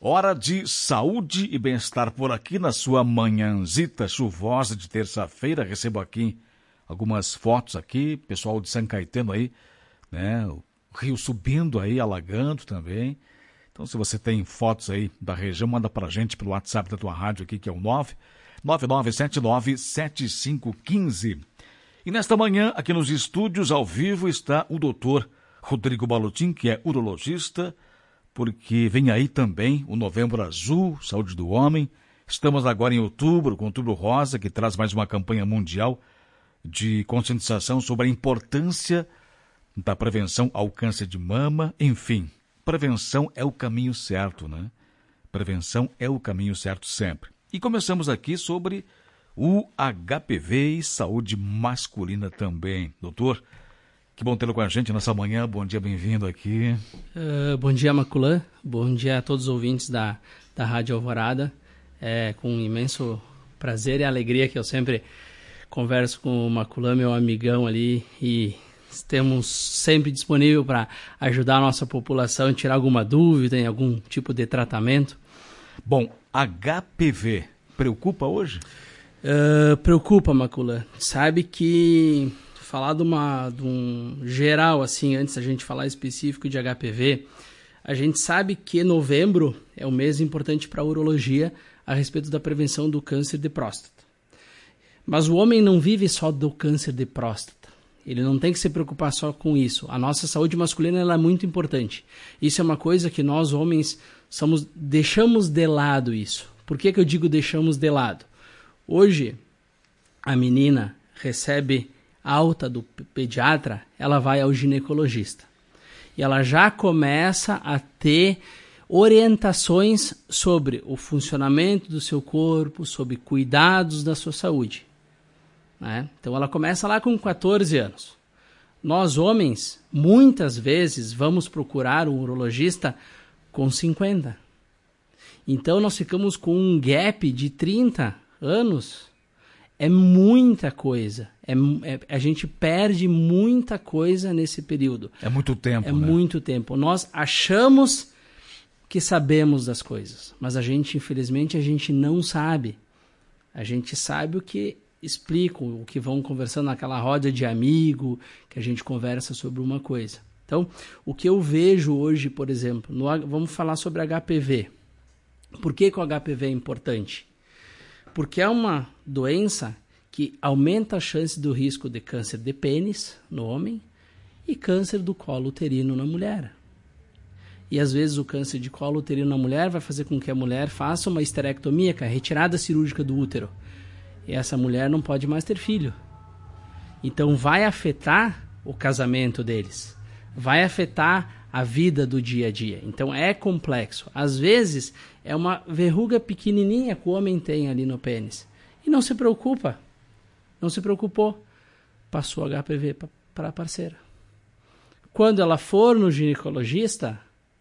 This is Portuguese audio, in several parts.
Hora de saúde e bem-estar por aqui na sua manhãzita chuvosa de terça-feira. Recebo aqui algumas fotos aqui, pessoal de São Caetano aí, né? O rio subindo aí, alagando também. Então, se você tem fotos aí da região, manda pra gente pelo WhatsApp da tua rádio aqui, que é o 999797515. E nesta manhã, aqui nos estúdios, ao vivo, está o doutor Rodrigo Ballotin, que é urologista, porque vem aí também o Novembro Azul, Saúde do Homem. Estamos agora em outubro, com Outubro Rosa, que traz mais uma campanha mundial de conscientização sobre a importância da prevenção ao câncer de mama. Enfim, prevenção é o caminho certo, né? Prevenção é o caminho certo sempre. E começamos aqui sobre o HPV e saúde masculina também. Doutor, que bom tê-lo com a gente nessa manhã. Bom dia, bem-vindo aqui. Bom dia, Maculã. Bom dia a todos os ouvintes da Rádio Alvorada. É com um imenso prazer e alegria que eu sempre converso com o Maculã, meu amigão ali, e estamos sempre disponível para ajudar a nossa população a tirar alguma dúvida em algum tipo de tratamento. Bom, HPV preocupa hoje? Preocupa, Maculã. Sabe que falar de um geral, assim, antes da gente falar específico de HPV, a gente sabe que novembro é um mês importante para a urologia a respeito da prevenção do câncer de próstata. Mas o homem não vive só do câncer de próstata. Ele não tem que se preocupar só com isso. A nossa saúde masculina ela é muito importante. Isso é uma coisa que nós, homens, deixamos de lado isso. Por que eu digo deixamos de lado? Hoje, a menina recebe alta do pediatra, ela vai ao ginecologista. E ela já começa a ter orientações sobre o funcionamento do seu corpo, sobre cuidados da sua saúde. Né? Então ela começa lá com 14 anos. Nós, homens, muitas vezes vamos procurar um urologista com 50. Então nós ficamos com um gap de 30 anos. É muita coisa. A gente perde muita coisa nesse período. É muito tempo, né? Muito tempo. Nós achamos que sabemos das coisas, mas infelizmente, a gente não sabe. A gente sabe o que explicam, o que vão conversando naquela roda de amigo, que a gente conversa sobre uma coisa. Então, o que eu vejo hoje, por exemplo, vamos falar sobre HPV. Por que o HPV é importante? Porque é uma doença que aumenta a chance do risco de câncer de pênis no homem e câncer do colo uterino na mulher. E às vezes o câncer de colo uterino na mulher vai fazer com que a mulher faça uma esterectomia, que é a retirada cirúrgica do útero. E essa mulher não pode mais ter filho. Então vai afetar o casamento deles. Vai afetar a vida do dia a dia. Então é complexo. Às vezes é uma verruga pequenininha que o homem tem ali no pênis. E não se preocupa. Não se preocupou. Passou HPV para a parceira. Quando ela for no ginecologista,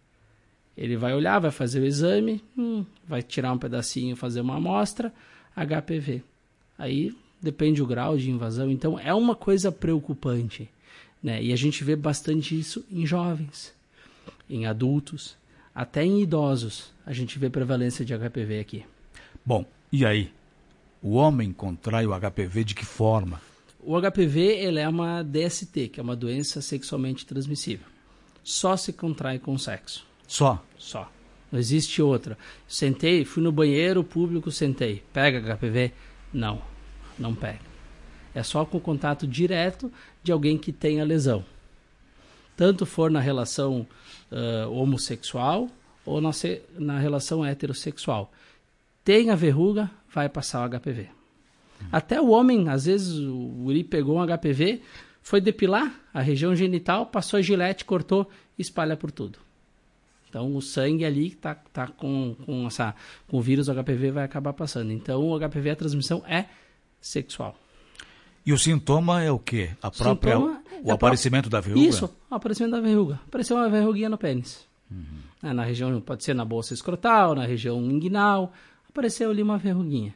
ele vai olhar, vai fazer o exame, vai tirar um pedacinho, fazer uma amostra, HPV. Aí depende do grau de invasão. Então é uma coisa preocupante, né? E a gente vê bastante isso em jovens, em adultos, até em idosos. A gente vê prevalência de HPV aqui. Bom, e aí? O homem contrai o HPV de que forma? O HPV ele é uma DST, que é uma doença sexualmente transmissível. Só se contrai com sexo. Só? Só. Não existe outra. Sentei, fui no banheiro público, sentei. Pega HPV? Não, não pega. É só com contato direto de alguém que tenha lesão. Tanto for na relação homossexual ou na relação heterossexual. Tem a verruga, vai passar o HPV. Até o homem, às vezes o guri pegou um HPV, foi depilar a região genital, passou a gilete, cortou e espalha por tudo. Então o sangue ali que tá com o vírus do HPV vai acabar passando. Então o HPV, a transmissão é sexual. E o sintoma é o quê? O aparecimento da verruga? Isso, o aparecimento da verruga. Apareceu uma verruguinha no pênis. Na região, pode ser na bolsa escrotal, na região inguinal. Apareceu ali uma verruguinha.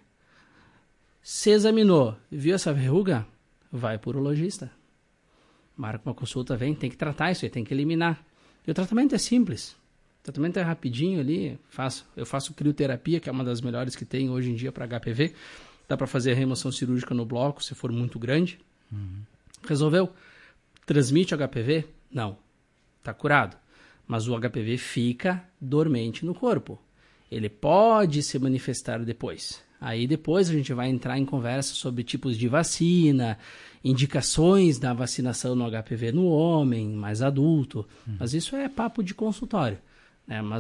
Se examinou, viu essa verruga? Vai para o urologista. Marca uma consulta, tem que tratar isso aí, tem que eliminar. E o tratamento é simples. tratamento é rapidinho ali, eu faço crioterapia, que é uma das melhores que tem hoje em dia para HPV. Dá para fazer a remoção cirúrgica no bloco, se for muito grande. Resolveu? Transmite o HPV? Não. Está curado. Mas o HPV fica dormente no corpo. Ele pode se manifestar depois. Aí depois a gente vai entrar em conversa sobre tipos de vacina, indicações da vacinação no HPV no homem, mais adulto. Mas isso é papo de consultório, né? Mas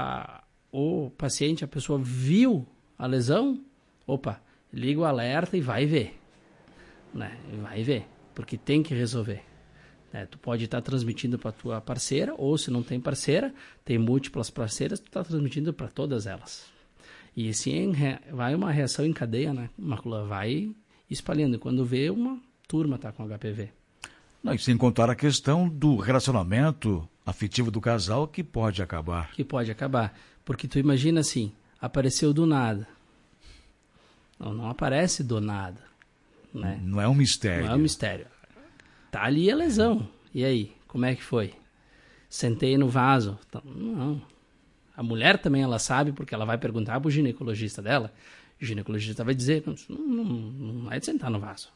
o paciente, a pessoa viu a lesão, opa, liga o alerta e vai ver, né? Vai ver, porque tem que resolver. Tu pode estar transmitindo para tua parceira, ou se não tem parceira, tem múltiplas parceiras, tu está transmitindo para todas elas. E assim vai uma reação em cadeia, né? Macula vai espalhando. Quando vê, uma turma está com HPV. Não, e sem contar a questão do relacionamento afetivo do casal que pode acabar. Que pode acabar. Porque tu imagina assim, apareceu do nada. Não aparece do nada, né? Não é um mistério. Não é um mistério. Tá ali a lesão. E aí, como é que foi? Sentei no vaso. Não. A mulher também, ela sabe, porque ela vai perguntar pro ginecologista dela. O ginecologista vai dizer, não é de sentar no vaso.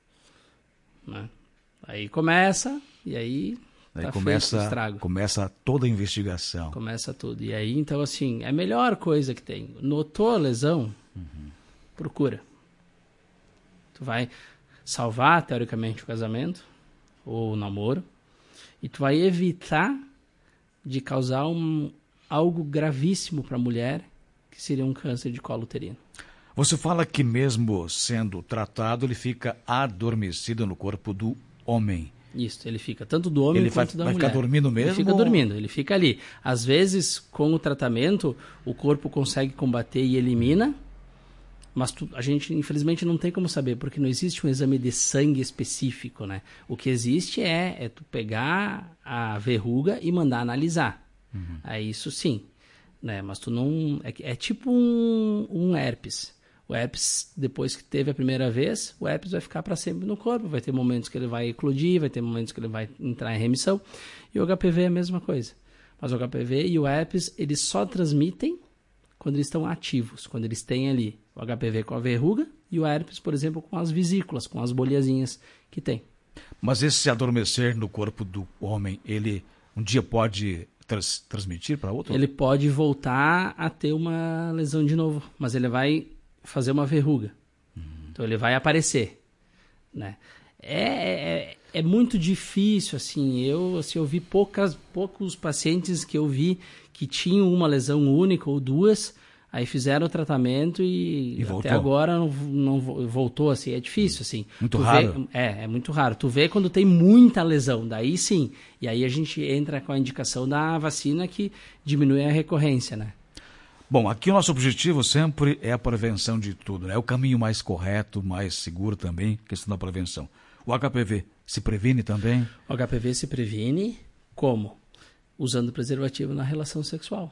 Né? Aí começa, e aí tá feito o estrago. Começa toda a investigação. Começa tudo. E aí, então, assim, é a melhor coisa que tem. Notou a lesão? Procura. Tu vai salvar, teoricamente, o casamento, ou o namoro, e tu vai evitar de causar algo gravíssimo para a mulher, que seria um câncer de colo uterino. Você fala que mesmo sendo tratado, ele fica adormecido no corpo do homem. Isso, ele fica tanto do homem quanto da mulher. Ele vai ficar dormindo mesmo? Ele fica dormindo, ele fica ali. Às vezes, com o tratamento, o corpo consegue combater e elimina, mas a gente, infelizmente, não tem como saber, porque não existe um exame de sangue específico, né? O que existe é tu pegar a verruga e mandar analisar. Aí isso sim, né? Mas tu não... É tipo um herpes. O herpes, depois que teve a primeira vez, o herpes vai ficar para sempre no corpo. Vai ter momentos que ele vai eclodir, vai ter momentos que ele vai entrar em remissão. E o HPV é a mesma coisa. Mas o HPV e o herpes, eles só transmitem quando eles estão ativos, quando eles têm ali o HPV com a verruga e o herpes, por exemplo, com as vesículas, com as bolhazinhas que tem. Mas esse adormecer no corpo do homem, ele um dia pode transmitir para outro? Ele pode voltar a ter uma lesão de novo, mas ele vai fazer uma verruga. Então ele vai aparecer, né? É muito difícil, assim. Eu vi poucos pacientes que eu vi que tinham uma lesão única ou duas, aí fizeram o tratamento e até voltou. Agora não voltou, assim. É difícil, assim. Muito raro. É muito raro. Tu vê quando tem muita lesão, daí sim. E aí a gente entra com a indicação da vacina que diminui a recorrência, né? Bom, aqui o nosso objetivo sempre é a prevenção de tudo, né? É o caminho mais correto, mais seguro também, questão da prevenção. O HPV se previne também? O HPV se previne como? Usando preservativo na relação sexual.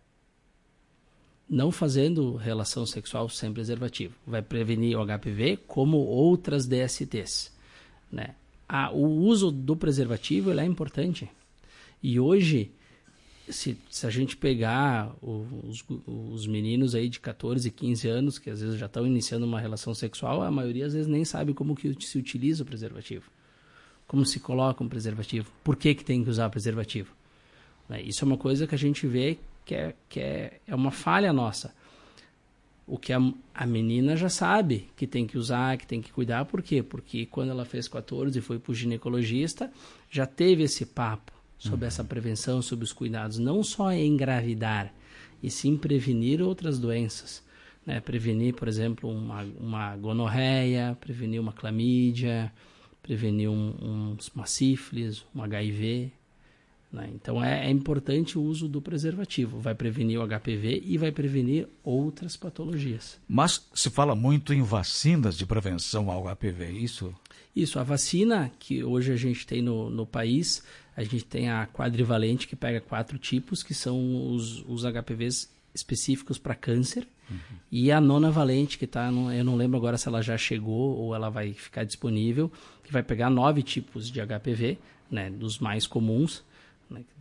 Não fazendo relação sexual sem preservativo. Vai prevenir o HPV como outras DSTs, né? O uso do preservativo ele é importante. E hoje, se a gente pegar os meninos aí de 14, 15 anos, que às vezes já estão iniciando uma relação sexual, a maioria às vezes nem sabe como que se utiliza o preservativo. Como se coloca um preservativo. Por que tem que usar preservativo? Isso é uma coisa que a gente vê que é uma falha nossa. O que a menina já sabe que tem que usar, que tem que cuidar. Por quê? Porque quando ela fez 14 e foi para o ginecologista, já teve esse papo sobre essa prevenção, sobre os cuidados. Não só engravidar, e sim prevenir outras doenças. Né? Prevenir, por exemplo, uma gonorreia, prevenir uma clamídia, prevenir uma sífilis, um HIV. Né? Então é importante o uso do preservativo. Vai prevenir o HPV e vai prevenir outras patologias. Mas se fala muito em vacinas de prevenção ao HPV, é isso? Isso, a vacina que hoje a gente tem no país, a gente tem a quadrivalente, que pega 4 tipos, que são os HPVs específicos para câncer, e a nonavalente, que está, eu não lembro agora se ela já chegou ou ela vai ficar disponível, que vai pegar 9 tipos de HPV, né, dos mais comuns, né,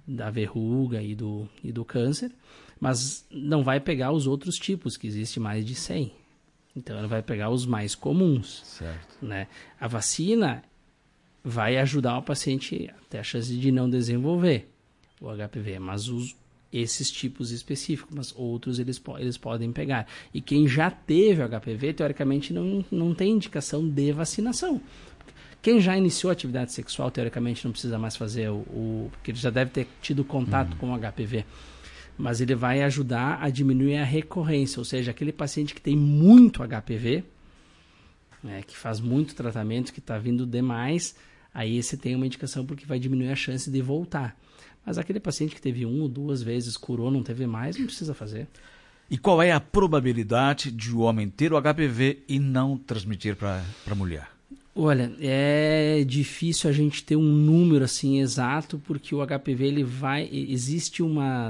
da verruga e do câncer, mas não vai pegar os outros tipos, que existe mais de 100. Então, ela vai pegar os mais comuns. Certo. Né? A vacina vai ajudar o paciente a ter a chance de não desenvolver o HPV, mas esses tipos específicos, mas outros eles podem pegar. E quem já teve o HPV, teoricamente, não tem indicação de vacinação. Quem já iniciou a atividade sexual, teoricamente, não precisa mais fazer porque ele já deve ter tido contato com o HPV. Mas ele vai ajudar a diminuir a recorrência, ou seja, aquele paciente que tem muito HPV, né, que faz muito tratamento, que está vindo demais, aí você tem uma indicação porque vai diminuir a chance de voltar. Mas aquele paciente que teve 1 ou 2 vezes, curou, não teve mais, não precisa fazer. E qual é a probabilidade de o homem ter o HPV e não transmitir para a mulher? Olha, é difícil a gente ter um número assim exato, porque o HPV existe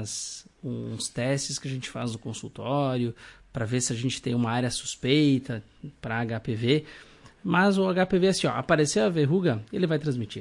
uns testes que a gente faz no consultório para ver se a gente tem uma área suspeita para HPV, mas o HPV é assim, apareceu a verruga, ele vai transmitir.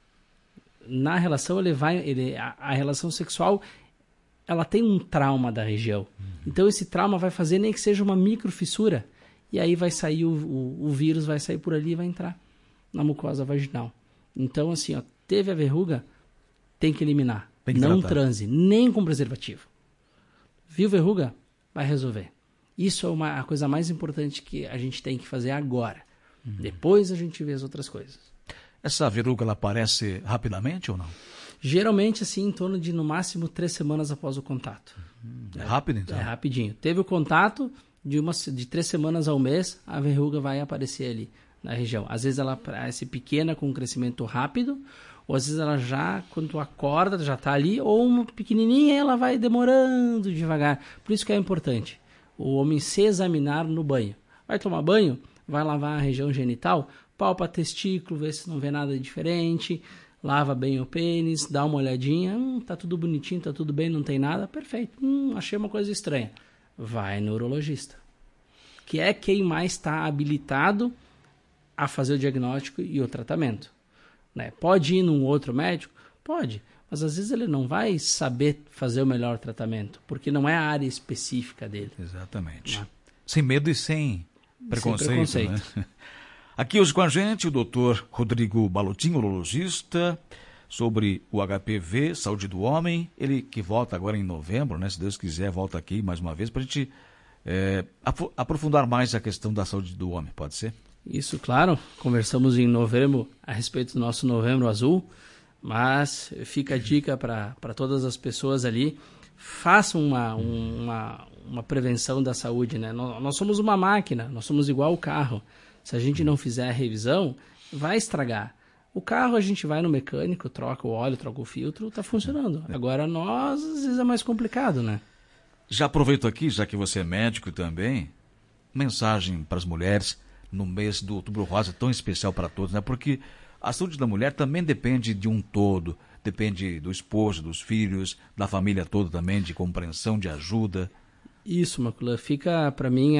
Na relação, a relação sexual, ela tem um trauma da região. Então esse trauma vai fazer nem que seja uma microfissura, e aí vai sair o vírus, vai sair por ali e vai entrar na mucosa vaginal. Então assim, teve a verruga, tem que eliminar. Não transe, nem com preservativo. Viu verruga? Vai resolver. Isso é a coisa mais importante que a gente tem que fazer agora. Depois a gente vê as outras coisas. Essa verruga, ela aparece rapidamente ou não? Geralmente, assim, em torno de, no máximo, 3 semanas após o contato. É rápido, então? É rapidinho. Teve o contato, de 3 semanas ao mês, a verruga vai aparecer ali na região. Às vezes ela aparece pequena, com um crescimento rápido, ou às vezes ela já, quando tu acorda, já está ali, ou uma pequenininha, ela vai demorando devagar. Por isso que é importante o homem se examinar no banho. Vai tomar banho, vai lavar a região genital, palpa testículo, vê se não vê nada diferente, lava bem o pênis, dá uma olhadinha, tá tudo bonitinho, tá tudo bem, não tem nada, perfeito. Achei uma coisa estranha. Vai no urologista, que é quem mais está habilitado a fazer o diagnóstico e o tratamento. Né? Pode ir num outro médico? Pode, mas às vezes ele não vai saber fazer o melhor tratamento, porque não é a área específica dele. Exatamente. Né? Sem medo e sem preconceito. Sem né? Aqui hoje com a gente o Dr. Rodrigo Ballotin, urologista, sobre o HPV, saúde do homem. Ele que volta agora em novembro, né? Se Deus quiser, volta aqui mais uma vez para a gente aprofundar mais a questão da saúde do homem, pode ser? Isso, claro. Conversamos em novembro a respeito do nosso Novembro Azul, mas fica a dica para todas as pessoas ali, façam uma prevenção da saúde, né? Nós somos uma máquina, nós somos igual o carro. Se a gente não fizer a revisão, vai estragar. O carro a gente vai no mecânico, troca o óleo, troca o filtro, está funcionando. Agora nós, às vezes é mais complicado, né? Já aproveito aqui, já que você é médico também, mensagem para as mulheres no mês do Outubro Rosa, tão especial para todos, né? Porque a saúde da mulher também depende de um todo, depende do esposo, dos filhos, da família toda também, de compreensão, de ajuda. Isso, Macula. Fica para mim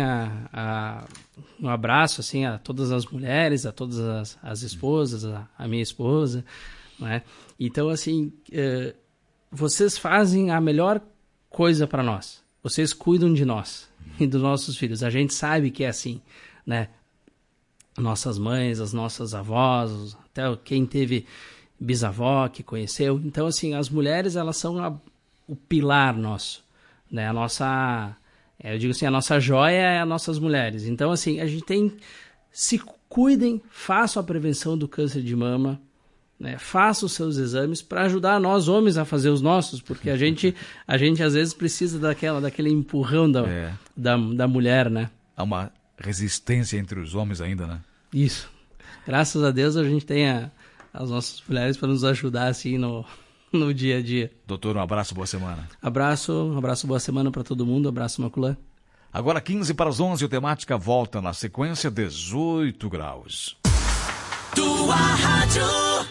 um abraço assim, a todas as mulheres, a todas as esposas, a minha esposa. Né? Então, assim, vocês fazem a melhor coisa para nós. Vocês cuidam de nós e dos nossos filhos. A gente sabe que é assim, né? Nossas mães, as nossas avós, até quem teve bisavó que conheceu. Então, assim, as mulheres, elas são o pilar nosso. Né? Eu digo assim, a nossa joia é as nossas mulheres. Então, assim, a gente se cuidem, façam a prevenção do câncer de mama, né? Façam os seus exames para ajudar nós homens a fazer os nossos, porque a gente às vezes precisa daquele empurrão da mulher, né? Há uma resistência entre os homens ainda, né? Isso. Graças a Deus a gente tem as nossas mulheres para nos ajudar assim no dia a dia. Doutor, um abraço, boa semana. Abraço, boa semana para todo mundo. Abraço, Macula. Agora 15 para as 11, o Temática volta na sequência 18 graus. Tua rádio.